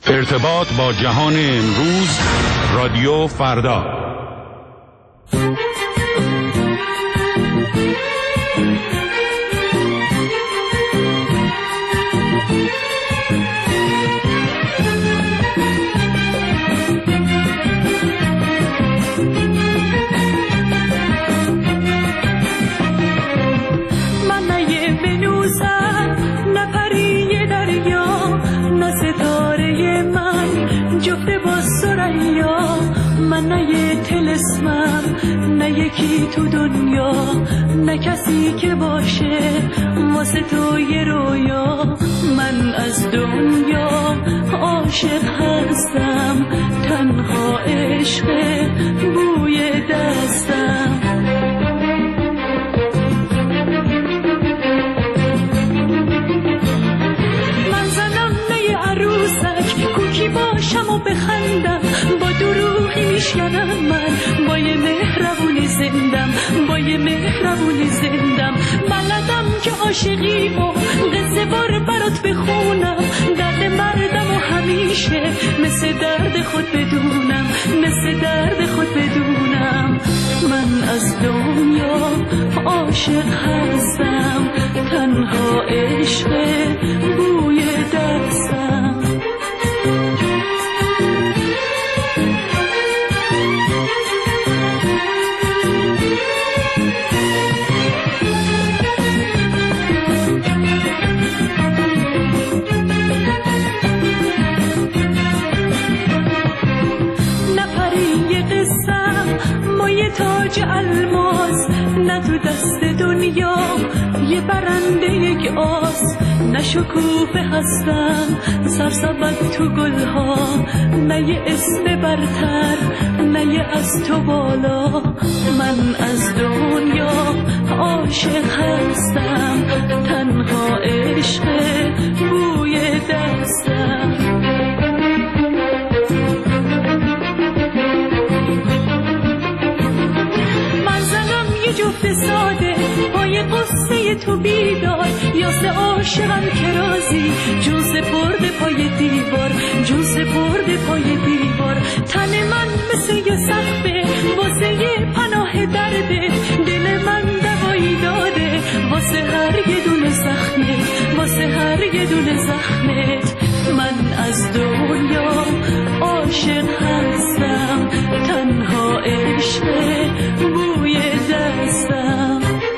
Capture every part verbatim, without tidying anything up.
ارتباط با جهان امروز، رادیو فردا. من نه یه طلسمم، نه یکی تو دنیا، نه کسی که باشه واسه تو یه رویا. من از دنیا عاشق هستم، تنها عشق بوی دستم. من زنم نه یه عروسک، کوکی باشم و بخندم، با دروغی میشکنم. من با یه مهربونی زندم، با یه مهربونی زندم. بلدم که عاشقی و قصه بار برات بخونم، درد مردم و همیشه مثل درد خود بدونم، مثل درد خود بدونم. من از دنیا عاشق هستم، تنها عشق بوی دستم. تاج الماس نه تو دست دنیا، یه برنده یک آس. نه شکوفه هستم سرسبد تو گلها، نه یه اسم برتر، نه یه از تو بالا. من از دنیا عاشق هستم، تنها عشق بوی دستم. جفت ساده پای قصه تو بیدار، یاسه عاشقم که رازی جوز برده پای دیوار، جوز برده پای دیوار. تن من مثل یه سقفه واسه یه پناه درده، دل من دوایی داده واسه هر یه دونه زخمت، واسه هر یه دونه زخمت. من از دنیا عاشق هستم، تنها عشق بوی دستم.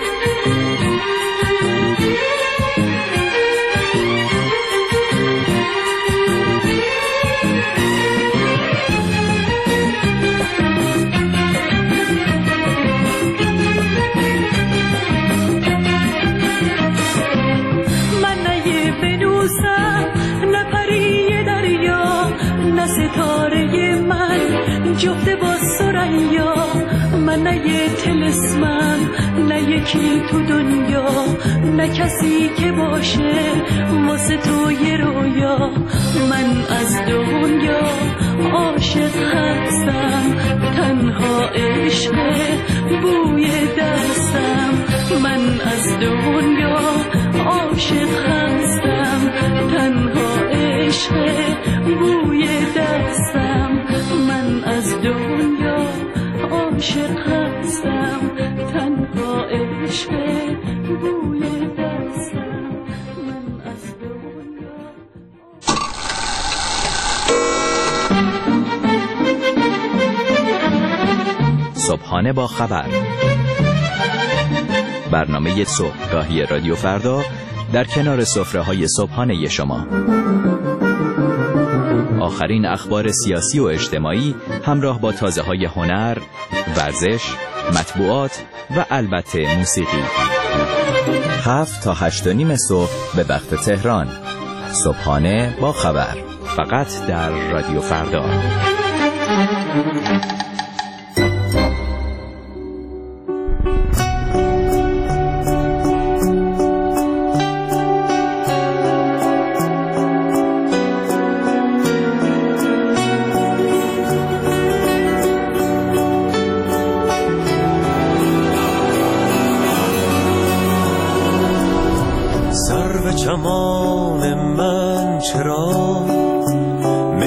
من نه یه ونوسم، نه پری دریا، نه ستاره من جفت با ثریا. من نه یه طلسمم، نه یکی تو دنیا، نه کسی که باشه واسه تو یه رویا. من از دنیا عاشق هستم، تنها عشق بوی دستم. من از دنیا عاشق هستم، تنها عشق بوی دستم. من از دنیا عاشق هستم، تنها عشق بوی دستم. من از دنیا. صبحانه با خبر، برنامه صبحگاهی رادیو فردا در کنار سفره‌های صبحانه شما. آخرین اخبار سیاسی و اجتماعی همراه با تازه‌های هنر، ورزش، مطبوعات و البته موسیقی. هفت تا هشت و نیم صبح به وقت تهران. صبحانه با خبر، فقط در رادیو فردا. چمان من چرا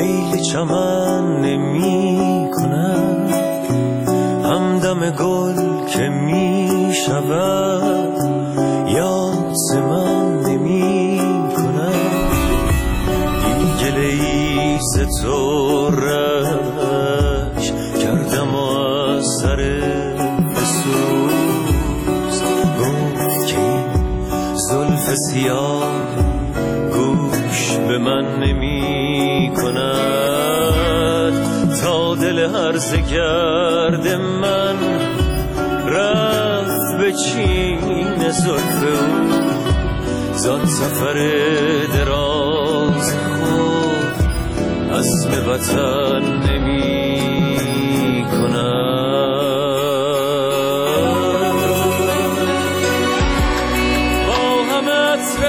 چمن نمی کنم، همدم گل که می شود یاد ز من نمی کنم. این گله ای ز تو رش کردم و از سر بسوز، گفت که این زلف سیاه گوش به من نمی کند. تا دل هرزه گرد من رفت به چین زلف او، زان سفر دراز خود عزم وطن نمی کند. با همه عطر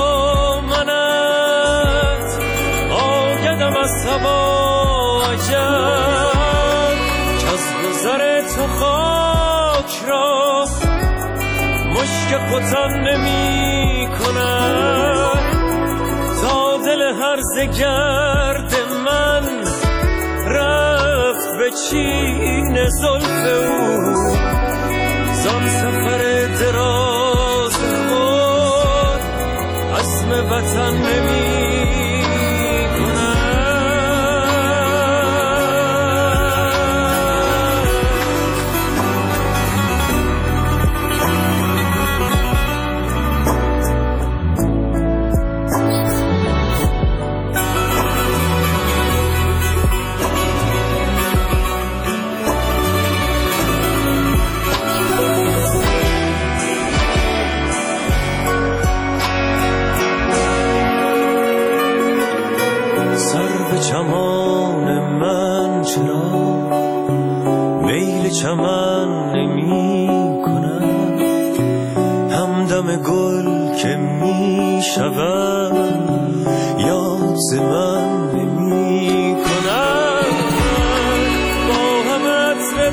دامنت آگدم از هوا عجب، کز گذر تو خاک را مشک ختن نمی کند. تا دل هرزه گرد من رفت به چین زلف او، زان سفر دراز خود عزم وطن نمی چمان من چرا میل چمن نمی کنم، همدم گل که می شود یاد ز من نمی کنم. با همه عطر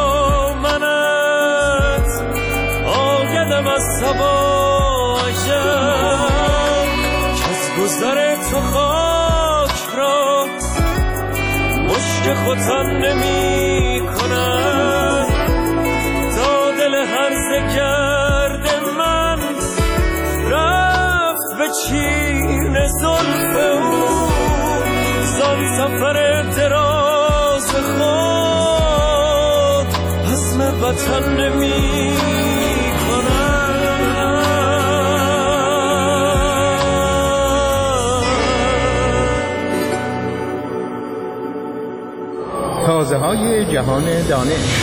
دامنت آگدم از هوا عجب، کز گذر تو خاک را مشک ختن نمی کند. تا دل هرزه گرد من رفت به چین زلف او، زان سفر دراز خود عزم وطن نمی تازه های جهان دانش.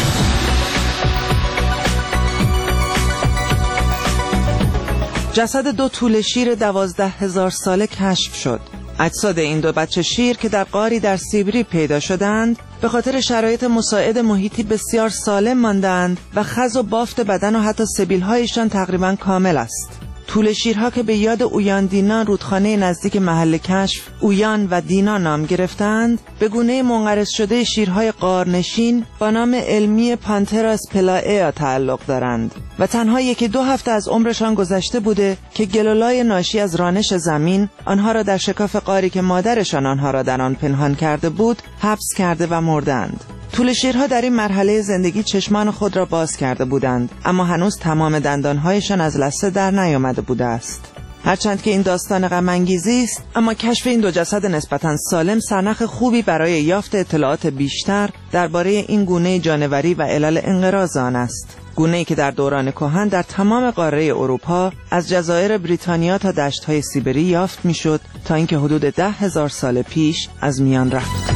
جسد دو توله شیر دوازده هزار ساله کشف شد. اجساد این دو بچه شیر که در غاری در سیبری پیدا شدند به خاطر شرایط مساعد محیطی بسیار سالم ماندند و خز و بافت بدن و حتی سبیل‌هایشان تقریباً کامل است. توله شیرها که به یاد اویان دینا رودخانه نزدیک محل کشف اویان و دینا نام گرفتند، به گونه منقرض شده شیرهای غارنشین با نام علمی پانتراس پلایا تعلق دارند و تنها یکی دو هفته از عمرشان گذشته بوده که گلولای ناشی از رانش زمین آنها را در شکاف غاری که مادرشان آنها را در آن پنهان کرده بود حبس کرده و مردند. توله شیرها در این مرحله زندگی چشمان خود را باز کرده بودند، اما هنوز تمام دندانهایشان از لثه در نیامده بوده است. هرچند که این داستان غم انگیزی است، اما کشف این دو جسد نسبتاً سالم سرنخ خوبی برای یافت اطلاعات بیشتر درباره این گونه جانوری و علل انقراض آن است. گونه‌ای که در دوران کهن در تمام قاره اروپا از جزایر بریتانیا تا دشت‌های سیبری یافت می‌شد تا اینکه حدود ده هزار سال پیش از میان رفت.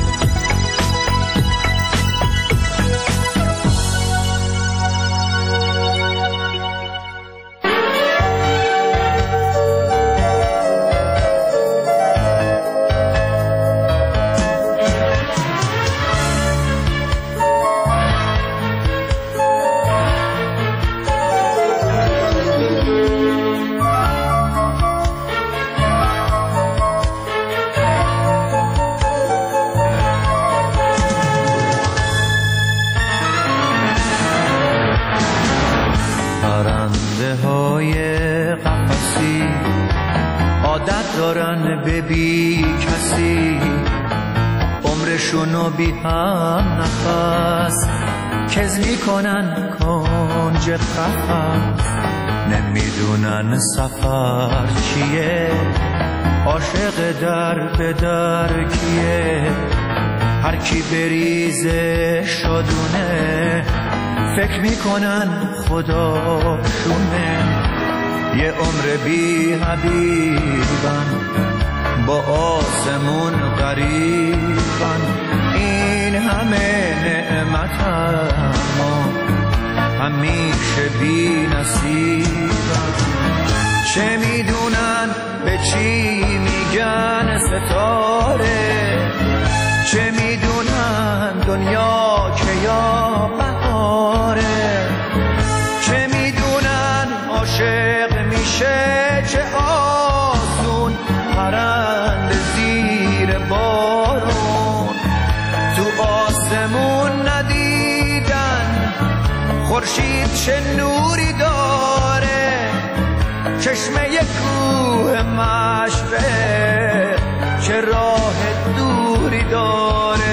عمرشونو بی هم نفس کز میکنن کنج قفس نمیدونن سفر چیه عاشق در به در کیه هر کی بریزه شادونه فکر میکنن خداشونه یه عمر بی حبیبن با آسمون غریبن این همه نعمت اما همیشه بی نصیبن چه میدونن به چی میگن ستاره چه میدونن دنیا که یا بهاره چه میدونن عاشق میشه چه آسون پرنده زیر بارون تو آسمون ندیدن خورشید چه نوری داره چشمه کوه مشرق چه راه دوری داره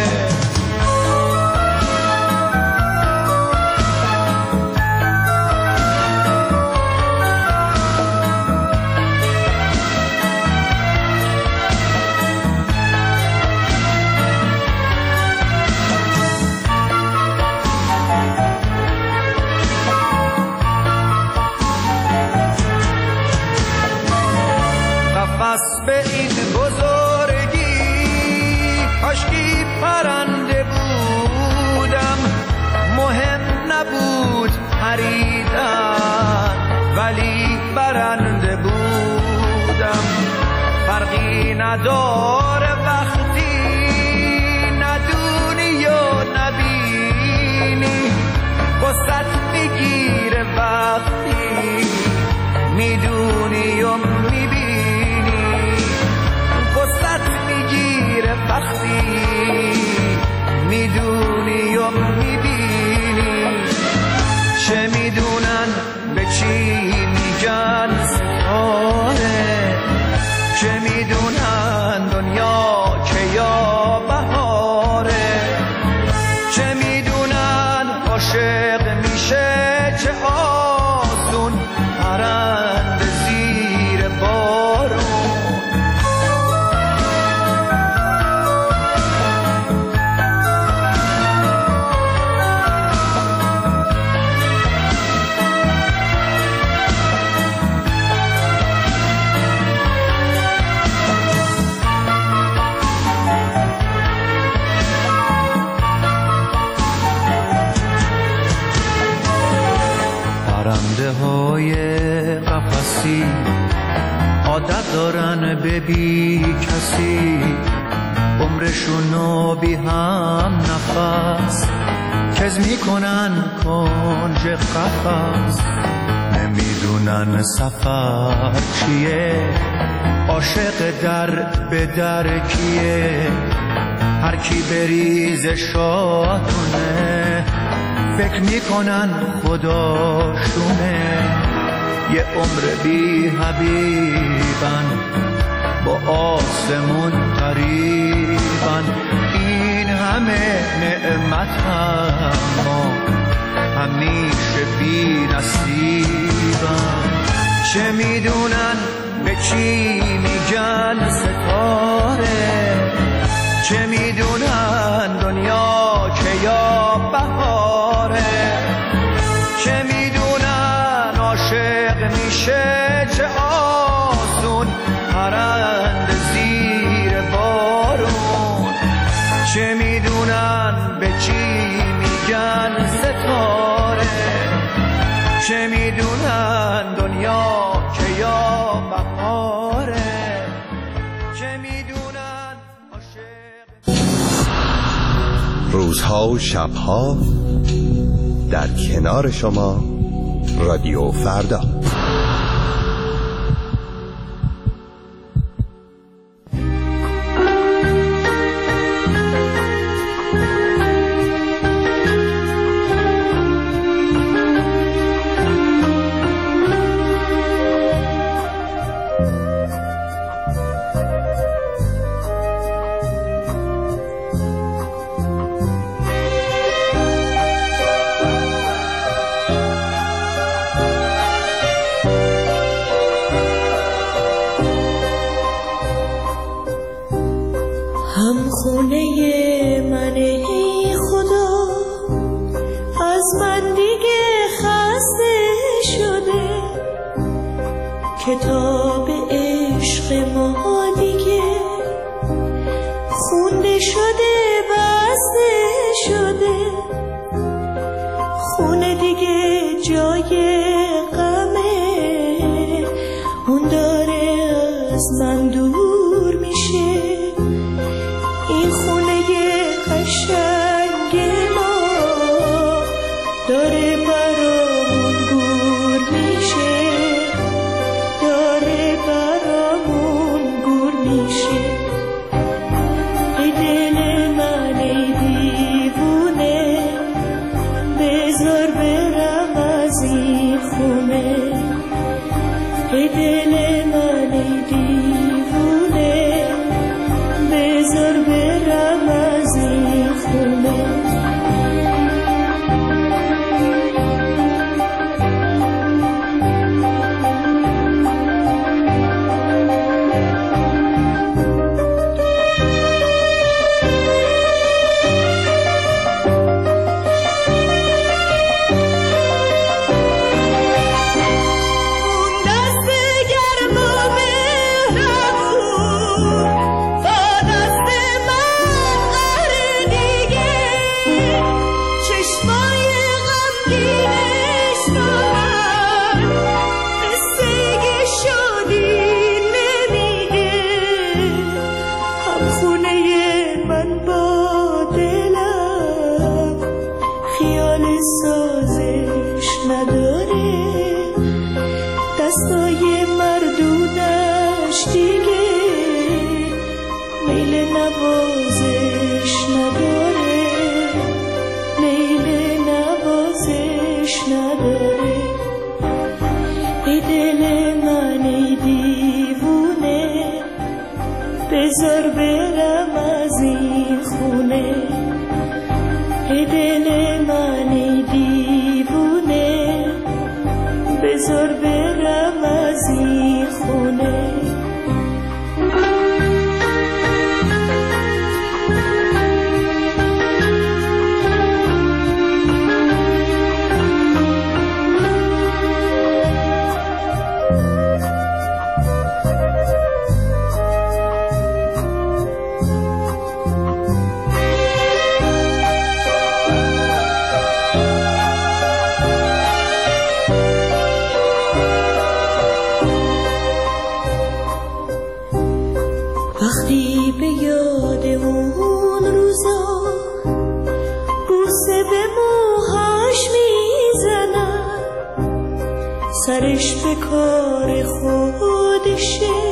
قفس به این بزرگی کاشکی پرنده بودم مهم نبود پریدن ولی برنده بودم فرقی نداره وقتی ندونی و نبینی وسط میگیره وقتی میدونی و میبینی وقتی میدونی و میبینی چه میدونن به چی میگن ستاره چه میدونن دنیا که یا بهاره چه میدونن عاشق میشه چه آسون پرنده زیر بارون پرنده های قفسی عادت دارن به بی کسی عمرشونو بی هم نفس کز میکنن کنج قفس نمیدونن سفر چیه عاشق در به در کیه هر کی بریز شادونه فکر میکنن خداشونه یه عمر بی حبیبن با آسمون قریبن این همه نعمت اما همیشه بی نصیبن چه میدونن به چی میگن ستاره چه میدونن دنیا که یا بهاره چه میدونن عاشق میشه چه آسون پرنده زیر بارون چه میدونن به چی میگن ستاره چه میدونن دنیا که یا بهاره چه میدونن عاشق روزها و شبها در کنار شما رادیو فردا. هم خونه من ای خدا از من دیگه خسته شده، کتاب عشق ما دیگه خونده شده بسته شده، خونه دیگه جای غمه، اون داره از من دور میشه، این خونه قشنگ ما داره برامون گور میشه، داره برامون گور میشه. ای دل من ای دیوونه بذار برم از این خونه، ای دل من ای دیوونه بذار برم از این خونه. بذار برم از این خونه، ای دل من ای دیوونه بذار برم از این خونه. وقتی به یاد اون روزا بوسه به موهاش میزنم، سرش به کار خودشه،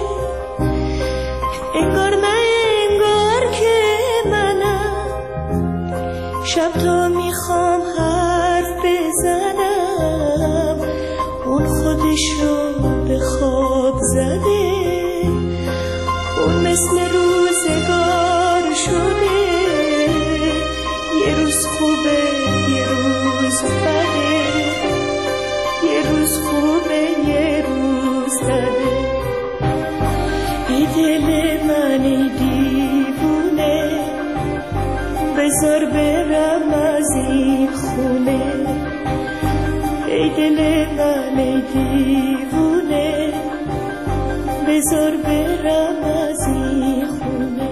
انگار نه انگار که منم، شب تا میخوام حرف بزنم اون خودش رو به خواب زده، اون مثل روزگار شده، یه روز خوبه یه روز بده، یه روز خوبه یه روز بده. ای دل من ای دیوونه بذار برم از این خونه، ای دل من ای دیوونه بذار برم از این خونه.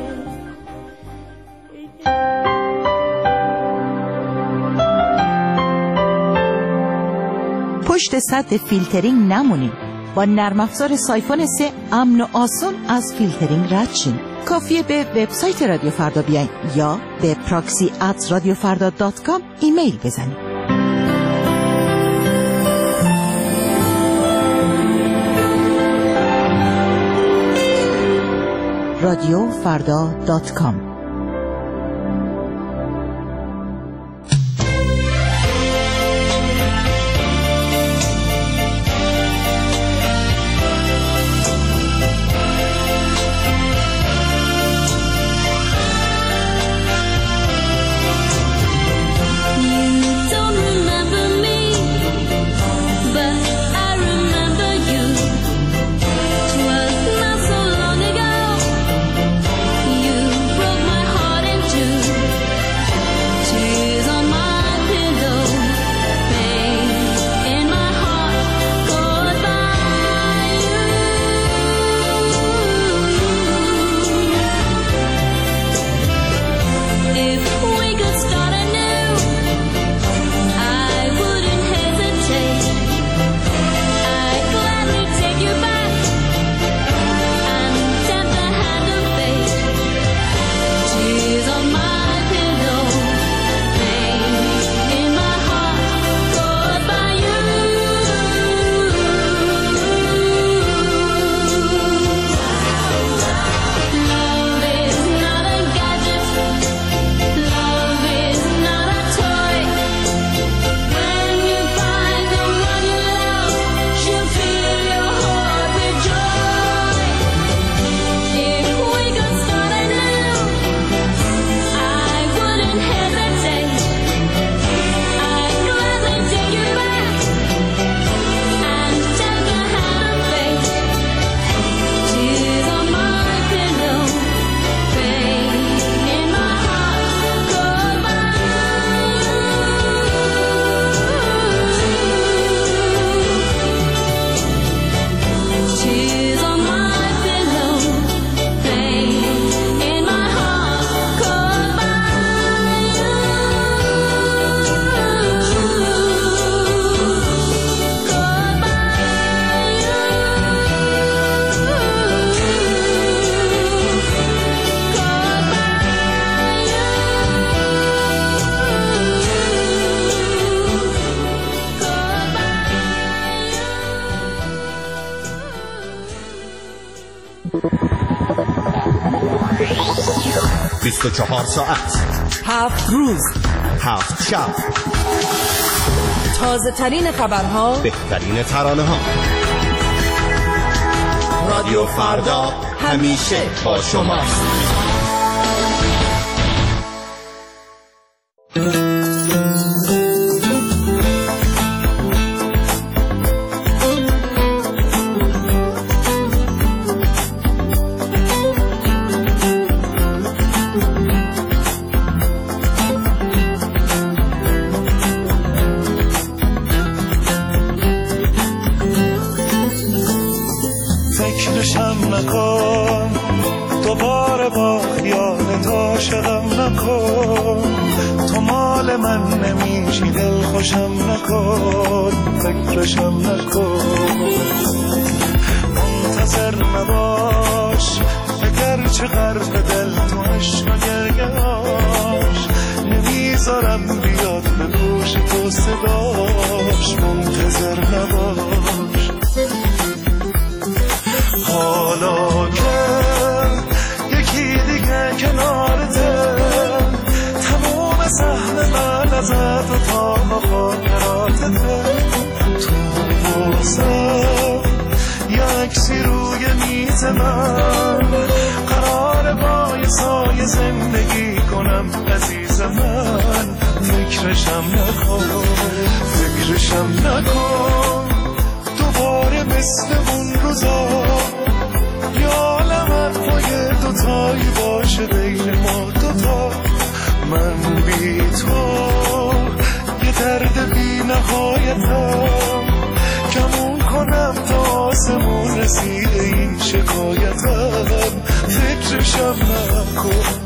پشت سد فیلترینگ نمونید. با نرم افزار سایفون سه امن و آسان از فیلترینگ رد شین. کافیه به وبسایت رادیو فردا بیاین یا به پراکسی ات رادیو فردا دات کام ایمیل بزنید. رادیو فردا دات کام. Broke my بیست و چهار ساعت، هفت روز، هفت شب، تازه ترین خبرها، بهترین ترانه ها. رادیو فردا همیشه با شماست. فکرشم نکن دوباره با خیالت عاشقم نکن، تو مال من نمیشی دل خوشم نکن، فکرشم نکن، منتظر نباش اگر چه غرق دل تو عشق و گریه‌اش، نمیذارم بیاد به گوش تو صداش، منتظر نباش. حالا که یکی دیگه کنارته، تموم سهم من ازت و تا خاطراتته، تو واسم یکسی روی میز من، قرار با یه سایه زندگی کنم عزیز من، فکرشم نکن، فکرشم نکن، دوباره مثل اون روزا، یا لمن پای دوتایی باشه بین ما دوتا، من بی تو یه درد بی نهایتم، کمون کنم تا آسمون رسیده این شکایتم، فکرشم نکن.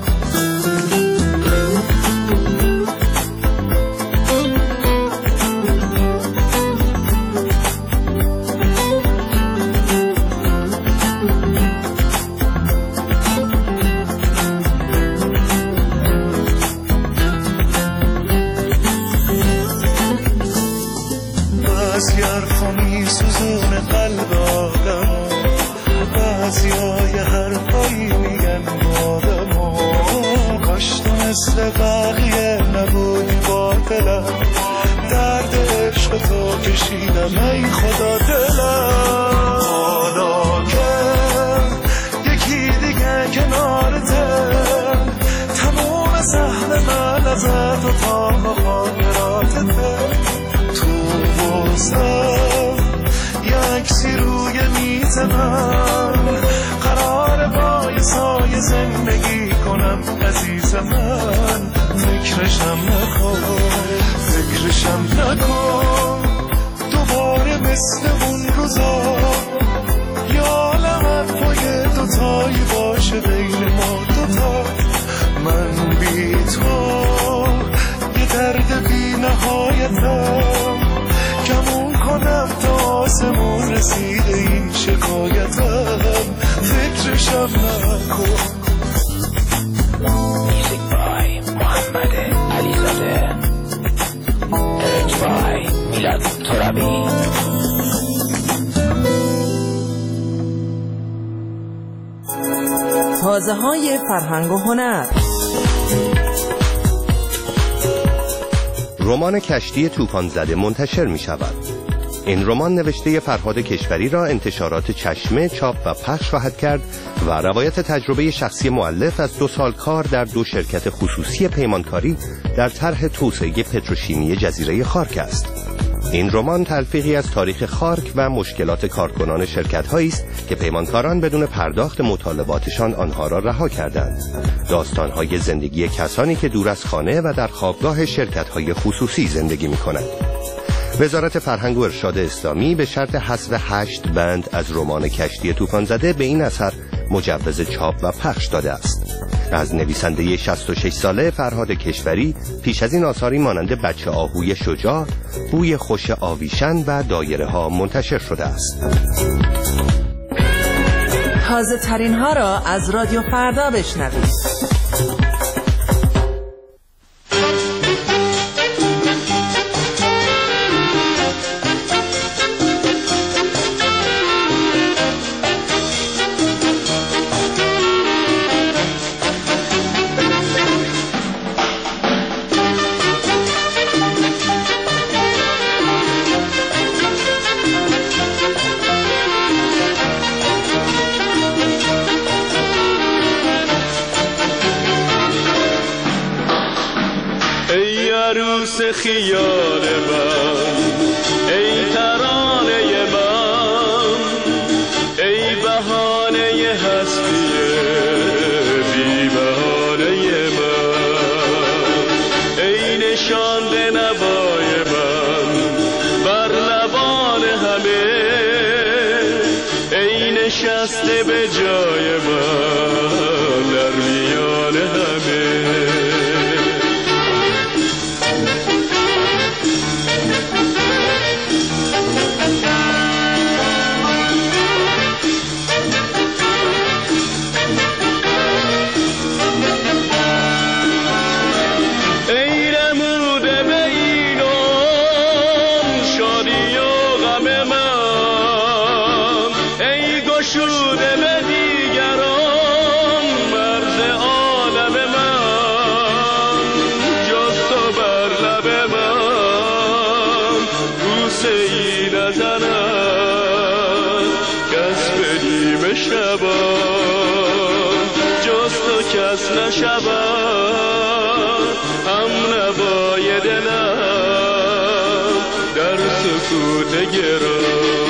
بعضی حرفا میسوزونه قلب آدم، بعضی های حرفایی میگن آدم، کاش تو مثل بقیه نبودی با دلم، درد عشق تو کشیدم ای خدا دلم، حالا که یکی دیگه کنارته، تموم سهم من ازت و تا خاطراتته، یکسی روی میز من، قرار با یه سایه زندگی کنم عزیز من، فکرشم نکن، فکرشم نکن، دوباره مثل اون روزا، یا لمن پای دوتایی باشه بین ما دوتا، من بی تو یه درد بی نهایتم، کمون کنم تا آسمون رسیده این شکایتم، فکرشم نکن. میوزیک بای محمد علیزاده، ارنج بای میلاد ترابی. تازه های فرهنگ و هنر. رمان کشتی طوفان زده منتشر می شود. این رمان نوشته فرهاد کشوری را انتشارات چشمه چاپ و پخش خواهد کرد و روایت تجربه شخصی مؤلف از دو سال کار در دو شرکت خصوصی پیمانکاری در طرح توسعه پتروشیمی جزیره خارک است. این رمان تلفیقی از تاریخ خارک و مشکلات کارکنان شرکت‌هایی است که پیمانکاران بدون پرداخت مطالباتشان آنها را رها کردند. داستان‌های زندگی کسانی که دور از خانه و در خوابگاه شرکت‌های خصوصی زندگی می‌کنند. وزارت فرهنگ و ارشاد اسلامی به شرط حذف هشت بند از رمان کشتی طوفان زده به این اثر مجوز چاپ و پخش داده است. از نویسنده شصت و شش ساله فرهاد کشوری پیش از این آثاری مانند بچه آهوی شجاع، بوی خوش آویشن و دایره ها منتشر شده است. تازه ترین ها را از رادیو فردا بشنوید. عروس خیال من، ای ترانه من، ای بهانه هستی بی بهانه من، ای نشانده نوای من بر لبان همه، ای نشسته به جای من در میان همه. کس نشود هم نوای دلم در سکوت گرام.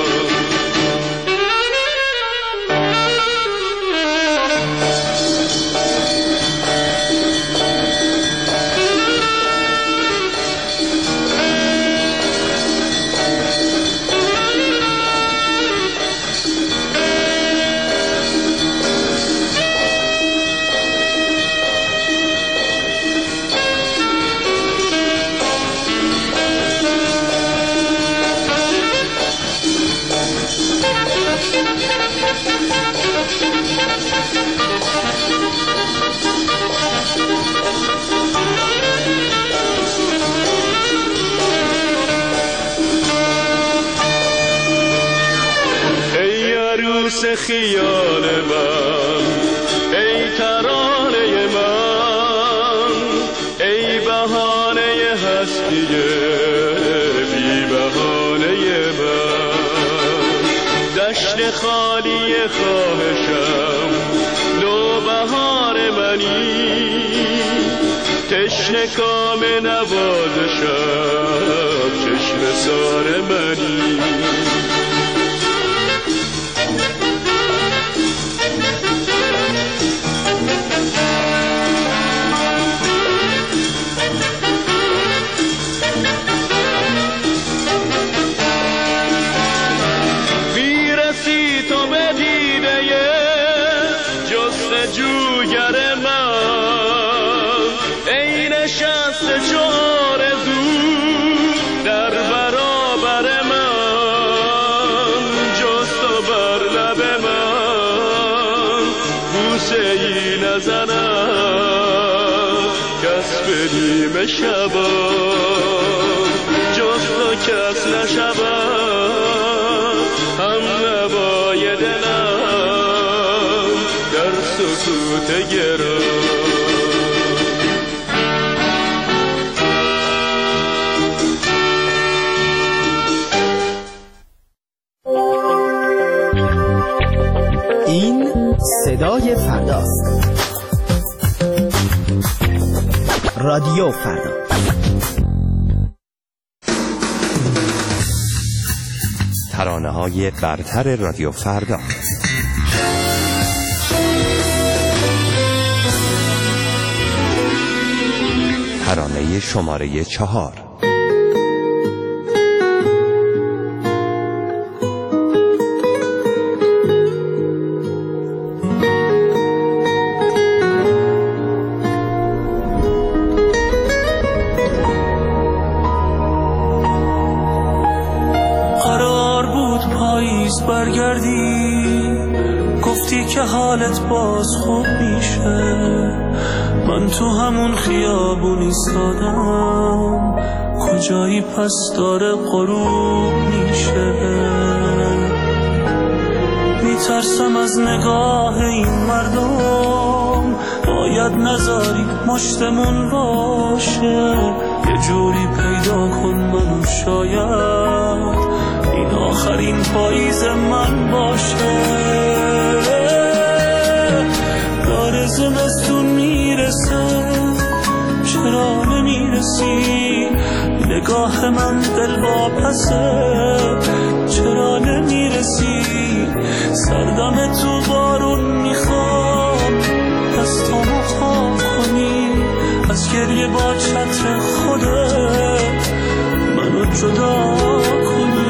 خیال من، ای ترانه من، ای بهانه هستی بی بهانه من، دشت خالی خواهشم نوبهار منی، تشنه کام نوازشم چشم سار منی. بدیم شبا جز تو کس نشود هم نوای دلم در سکوت گرام. این صدای فرداست. رادیو فردا. ترانه‌های برتر رادیو فردا. ترانه شماره چهار. برگردی گفتی که حالت باز خوب میشه، من تو همون خیابون ایستادم، کجایی پس داره غروب میشه. میترسم از نگاه این مردم، باید نذاری مشتمون باشه، یه جوری پیدا کن منو شاید این آخرین پاییز من باشه. داره زمستون میرسه چرا نمیرسه نمیرسی، نگاه من دل واپسه چرا نمیرسی، سردم تو بارون میخوام دستامو خام کنی، از گریه با چتر خودت منو جدا کنی.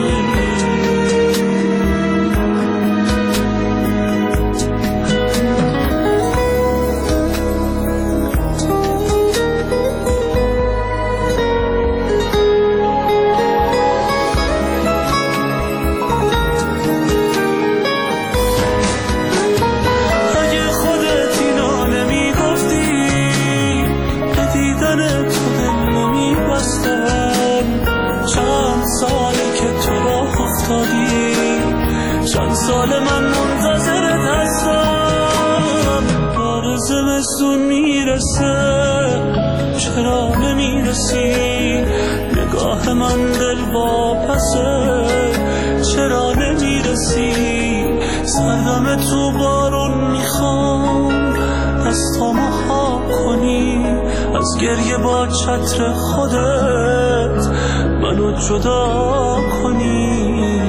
چند سال من منتظرت هستم، داره زمستون میرسه چرا نمیرسی، نگاه من دل واپسه چرا نمیرسی، سردم تو بارون میخوام دستامو خام کنی، از گریه با چتر خودت منو جدا کنی،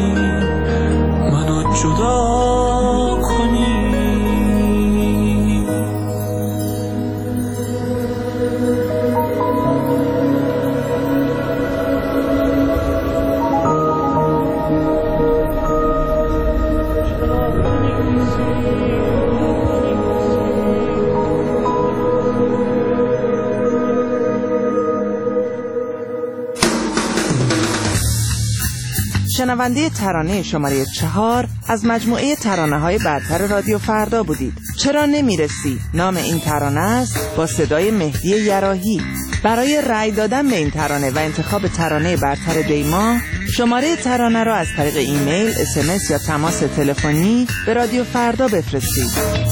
جدا کنی. شنونده ترانه شماره چهار از مجموعه ترانه های برتر رادیو فردا بودید. چرا نمیرسی نام این ترانه است با صدای مهدی یراحی. برای رأی دادن به این ترانه و انتخاب ترانه برتر دیما شماره ترانه را از طریق ایمیل، اس ام اس یا تماس تلفنی به رادیو فردا بفرستید.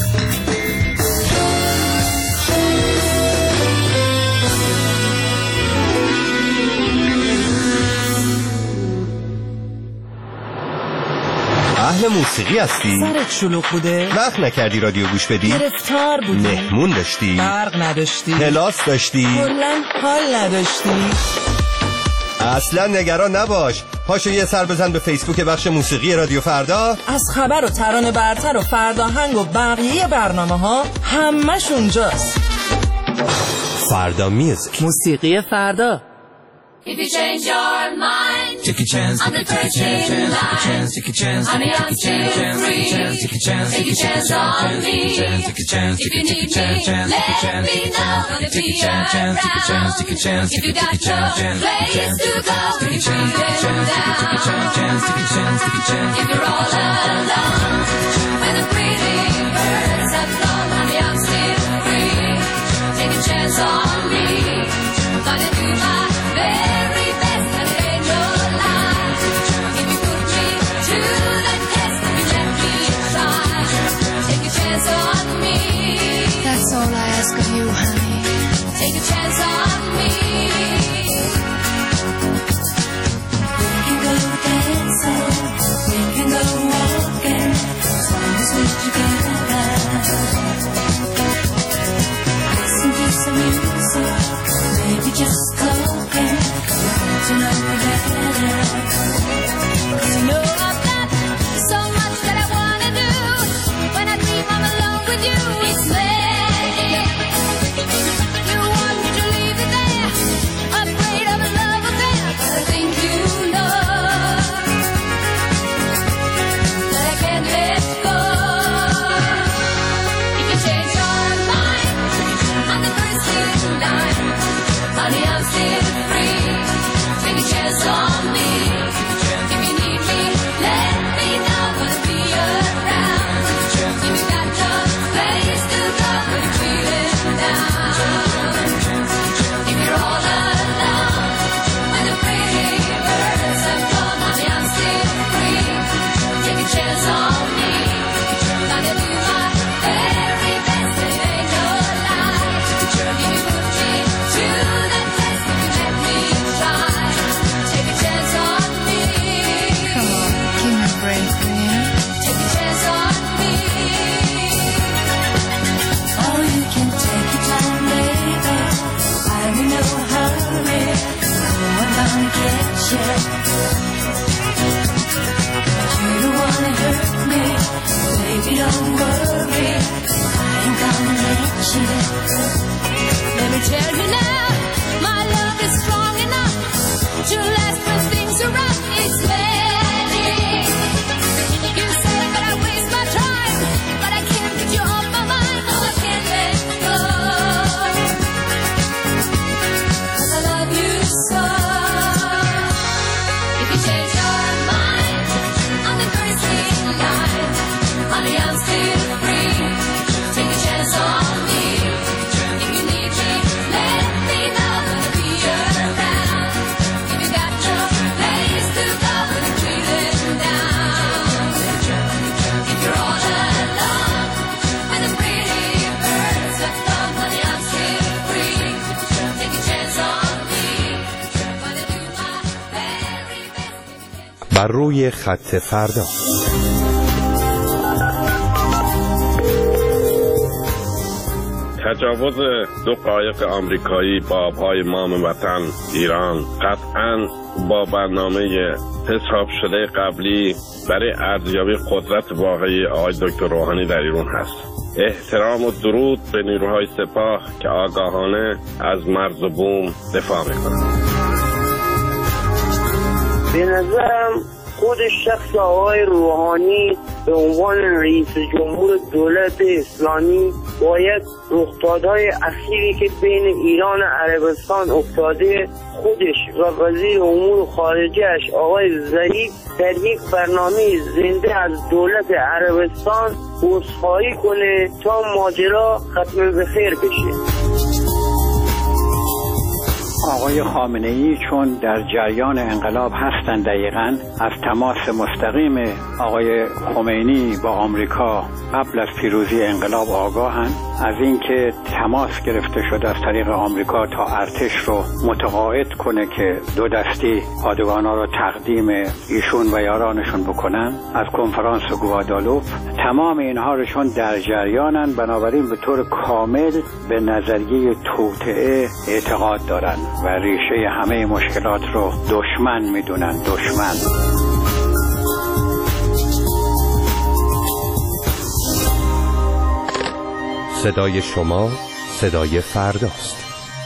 اهل موسیقی هستی؟ سرت شلوغ بوده؟ وقت نکردی رادیو گوش بدی؟ گرفتار بودی؟ مهمون داشتی؟ برق نداشتی؟ کلاس داشتی؟ کلاً حال نداشتی؟ اصلا نگران نباش، پاشو یه سر بزن به فیسبوک بخش موسیقی رادیو فردا. از خبر و ترانه برتر و فرداهنگ و بقیه برنامه ها همش اونجاست. فردا میوزیک، موسیقی فردا. If you change your mind, take a chance, I'm the take a first chance, in take a chance, line. take a chance, Honey, I'm still free. take a chance, Take a chance on me. take a chance, If you take a need chance, me, let me know. Gonna take be a chance, take a chance, take a chance, around. If you take got a chance, no place to go, take a chance, take a chance, take a chance, take a chance, take a chance. if you're all alone, when the pretty birds have flown, honey, I'm still free. Take a chance on me. Gonna do my very best and it ain't no lie. If you put me to the test, if you let me try, take a chance on me. That's all I ask of you, honey. Take a chance on me. We can go dancing, we can go walking, as long as we're together. Listen to some music, maybe just talking, to know better. 'Cause you know I've got so much that I wanna do. When I dream I'm alone with you, it's magic. You want me to leave it there, afraid of a love affair, but I think you know that I can't let go. If you change your mind, I'm the first in line. Honey, I'm tell you now, my love is strong enough to last when things are rough. It's magic. You say that I waste my time, but I can't get you off my mind. No, I can't let go, 'cause I love you so. If you change your mind on the crazy line, honey, I'm still free. Take a chance on me. If you need me, let me know. I'll be around. If you got no place to go when you're feeling down, if you're all alone with the pretty birds that come, honey, I'm still free. Take a chance on me. Wanna do my very best. بر روی خط فردا. تجاوز دو قایق آمریکایی با آبهای مام وطن ایران قطعاً با برنامه حساب شده قبلی برای ارزیابی قدرت واقعی آقای دکتر روحانی در ایران هست. احترام و درود به نیروهای سپاه که آگاهانه از مرز و بوم دفاع میکنند. به نظرم خود شخص آقای روحانی به عنوان رئیس جمهور دولت اسلامی باید رخدادهای اخیری که بین ایران و عربستان افتاده خودش و وزیر امور خارجه‌اش آقای ظریف در یک برنامه زنده از دولت عربستان عذرخواهی کنه تا ماجرا ختم به خیر بشه. آقای خامنه‌ای چون در جریان انقلاب هستند دقیقاً از تماس مستقیم آقای خمینی با آمریکا قبل از پیروزی انقلاب آگاهند، از اینکه تماس گرفته شده از طریق آمریکا تا ارتش رو متقاعد کنه که دو دستی پادگانا رو تقدیم ایشون و یارانشون بکنن از کنفرانس گوادالوپ. تمام اینها رو چون در جریانن، بنابراین به طور کامل به نظریه توطئه اعتقاد دارن و ریشه همه مشکلات رو دشمن میدونن. دشمن صدای شما صدای فرداست.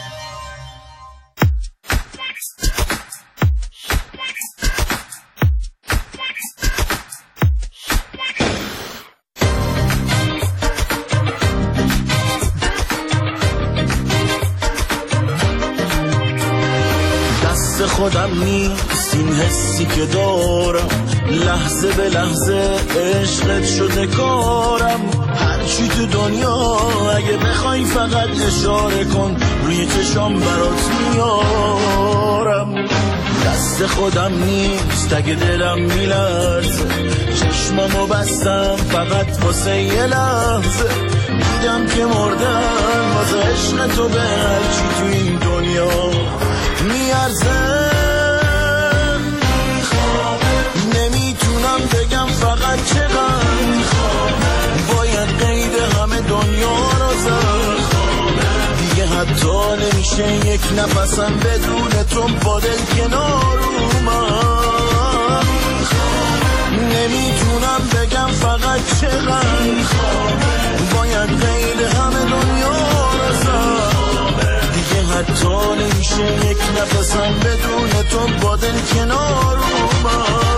خودم نیست این حسی که دارم، لحظه به لحظه عشقت شده کارم. هرچی تو دنیا اگه بخوای فقط اشاره کن، روی چشام برات میارم. دست خودم نیست اگه دلم میلرزه، چشمامو بستم فقط واسه یه لحظه. دیدم که مردم واسه عشق تو به هرچی تو این دنیا میارزه. نمیتونم بگم فقط چقدر باید قید همه دنیا رو زد. دیگه حتی نمیشه یک نفسم بدون تو با دل کنار اومد. نمیتونم بگم فقط چقدر باید قید همه دنیا رو زد. حتی نمیشه یک نفسم بدون تو با دل کنار اومد.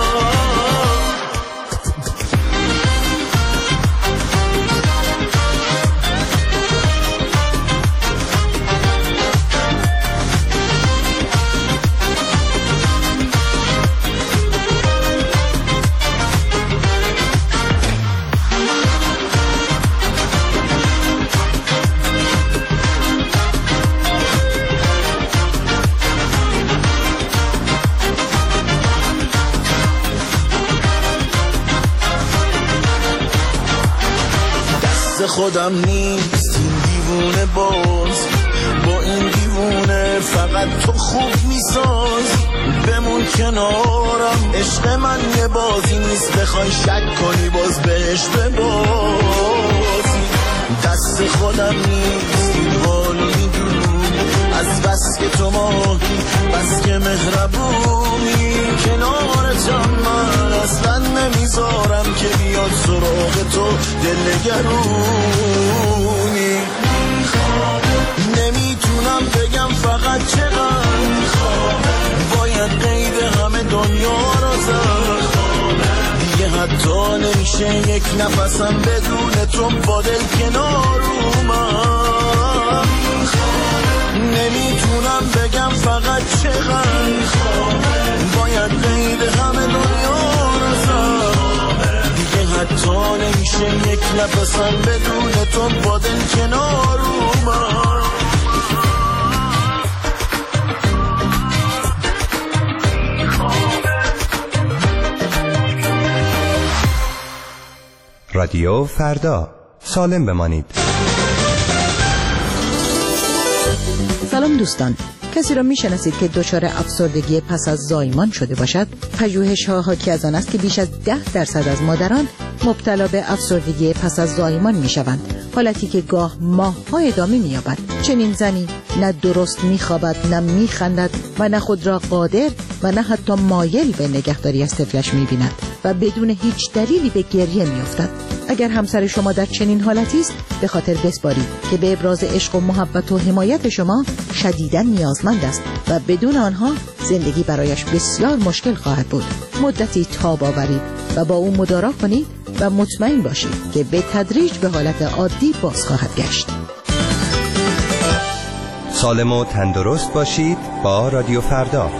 خودم نیست این دیوونه باز، با این دیوونه فقط تو خوب میساز. بمون کنارم، عشق من یه بازی نیست بخوای شک کنی باز بهش ببازی. دست خودم نیست این حالو میدونی، از بس که تو ماهی بس که مهربونی. کنارتم من اصلا نمیذارم که بیاد سراغ تو دلنگرونی. نمیتونم حتی نمیشه یک نفسم بدون تو با دل کنار اومد. نمیتونم بگم فقط چقدر باید غیر همه دنیا رسم. دیگه حتی نمیشه یک نفسم بدون تو با دل کنار اومد. رادیو فردا، سالم بمانید. سلام دوستان، کسی را میشناسید که دچار افسردگی پس از زایمان شده باشد؟ پژوهش‌ها حاکی از آن است که بیش از ده درصد از مادران مبتلا به افسردگی پس از زایمان میشوند، حالتی که گاه ماه‌ها ادامه می‌یابد. چنین زنی نه درست میخوابد، نه میخندد و نه خود را قادر و نه حتی مایل به نگهداری از طفلش می‌بیند و بدون هیچ دلیلی به گریه می‌افتد. اگر همسر شما در چنین حالتی است، به خاطر بسپارید که به ابراز عشق و محبت و حمایت شما شدیداً نیازمند است و بدون آنها زندگی برایش بسیار مشکل خواهد بود. مدتی تاب آورید و با او مدارا کنید و مطمئن باشید که به تدریج به حالت عادی باز خواهد گشت. سالم و تندرست باشید با رادیو فردا.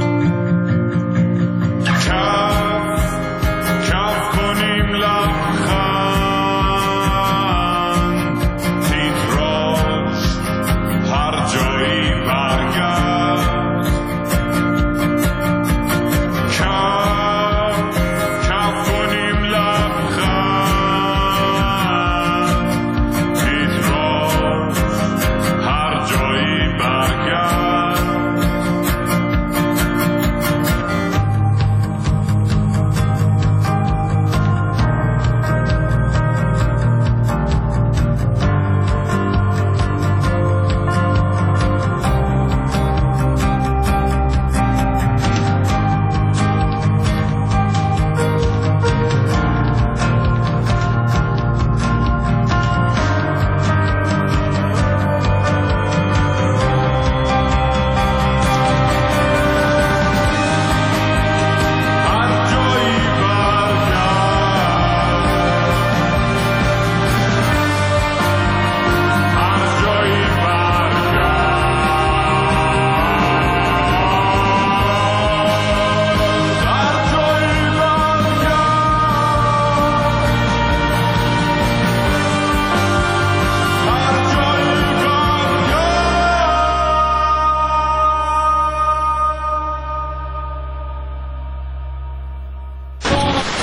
کف کف کنیم لبخند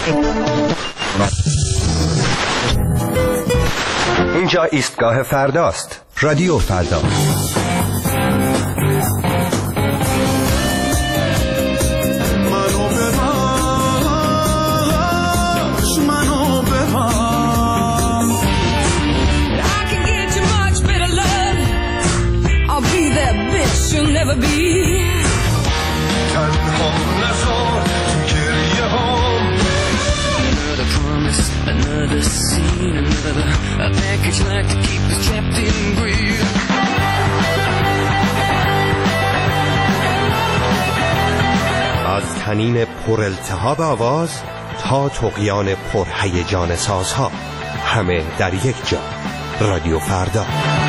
اینجا ایستگاه فرداست. رادیو فردا. You'll never be تنها نزار تو گریه هام. Another promise, another scene, another a package like to keep us trapped in greed. از طنین پر التهاب آواز تا طغیان پر هیجان سازها، همه در یک جا. رادیو فردا.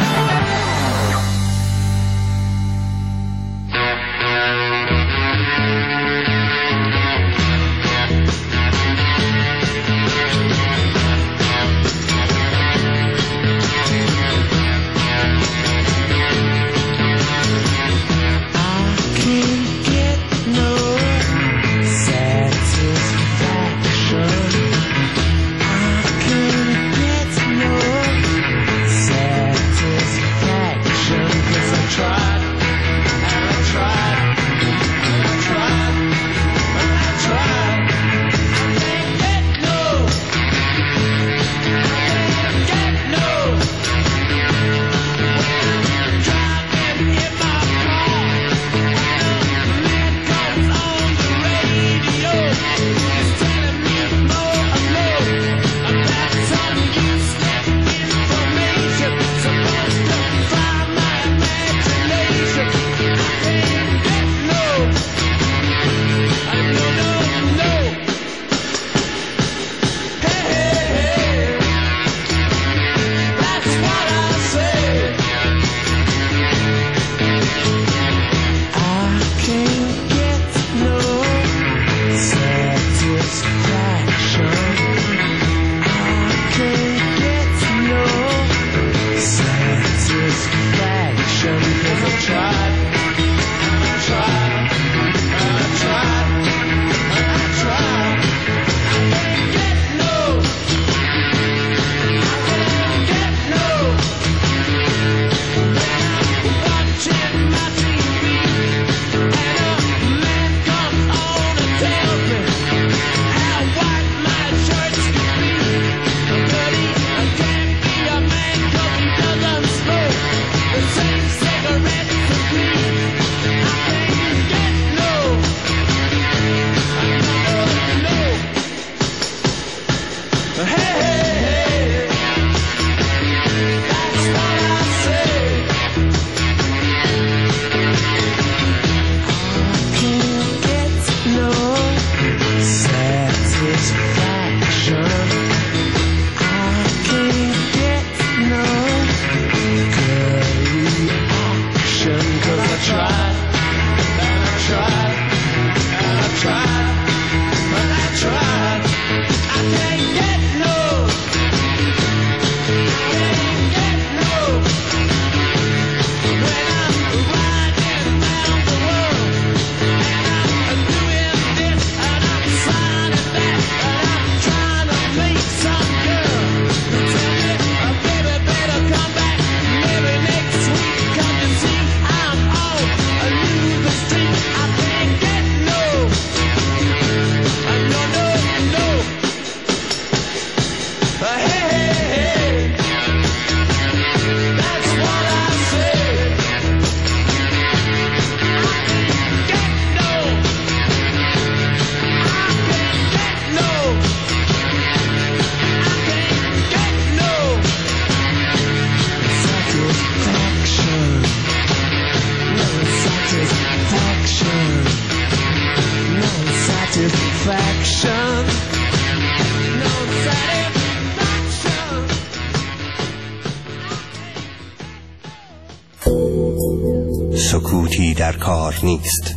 سکوتی در کار نیست.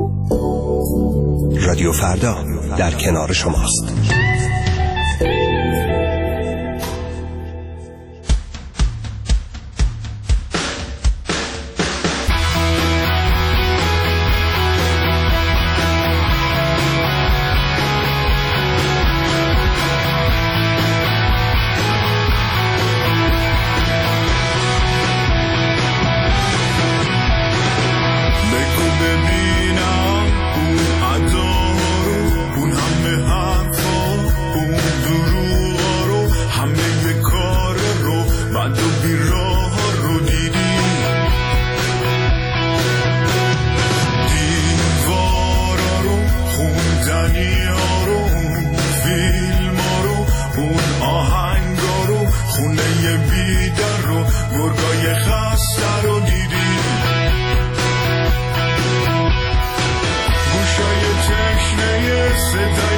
رادیو فردا در کنار شماست. سیدی ها رو، فیلم ها رو، اون آهنگا رو، خونه بیدر رو، گرگای خسته رو دیدی، گوشای تشنه صدا